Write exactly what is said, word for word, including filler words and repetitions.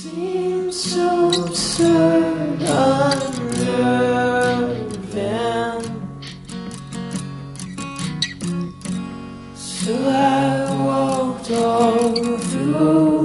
seems so absurd, unnerving. So I walked all through